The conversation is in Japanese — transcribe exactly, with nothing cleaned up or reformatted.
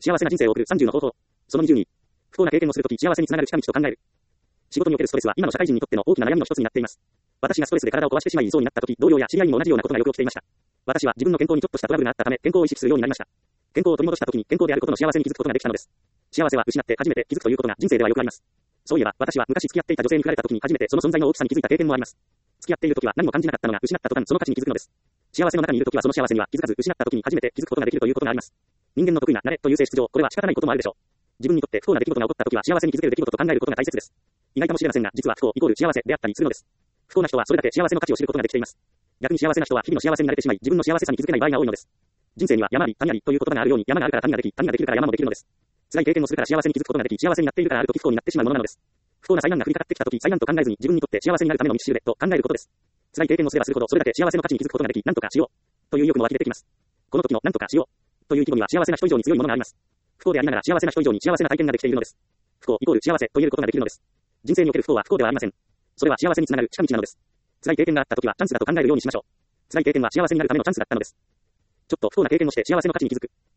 幸せな人生を送るさんじゅうの方法。そのにじゅうに。不幸な経験をするとき幸せにつながる近道と考える。仕事におけるストレスは今の社会人にとっての大きな悩みの一つになっています。私がストレスで体を壊してしまいそうになったとき、同僚や知り合いにも同じようなことがよく起きていました。私は自分の健康にちょっとしたトラブルがあったため、健康を意識するようになりました。健康を取り戻したときに健康であることの幸せに気づくことができたのです。幸せは失って初めて気づくということが人生ではよくあります。そういえば、私は昔付き合っていた女性に振られたときに初めてその存在の大きさに気づいた経験もあります。付き合っているときは何も感じなかったのが失った途端その価値に気づくのです。幸せの中にいるときはその幸せには気づかず、失ったときに初めて気づくことができるということがあります。人間の得意な慣れという性質上、これは仕方ないこともあるでしょう。自分にとって不幸な出来事が起こったときは幸せに気づける出来事と考えることが大切です。意外かもしれませんが、実は不幸イコール幸せであったりするのです。不幸な人はそれだけ幸せの価値を知ることができています。逆に幸せな人は日々の幸せに慣れてしまい、自分の幸せさに気づけない場合が多いのです。人生には山あり谷ありという言葉があるように、山があるから谷ができ、谷ができるから山もできるのです。辛い経験をするから幸せに気づくことができ、幸せになっているからあるとき不幸になってしまうものなのです。不幸な災難が降りかかってきたとき、災難と考えずに自分にとって幸せになるための道しるべと考えることです。辛い経験をすればするほどそれだけ幸せの価値に気づくことができ、何とかしようという意欲も湧き出てきます。この時の何とかしようという意気込みは幸せな人以上に強いものがあります。不幸でありながら幸せな人以上に幸せな体験ができているのです。不幸イコール幸せと言えることができるのです。人生における不幸は不幸ではありません。それは幸せにつながる近道なのです。辛い経験があったときはチャンスだと考えるようにしましょう。辛い経験は幸せになるためのチャンスだったのです。ちょっと不幸な経験をして幸せの価値に気づく。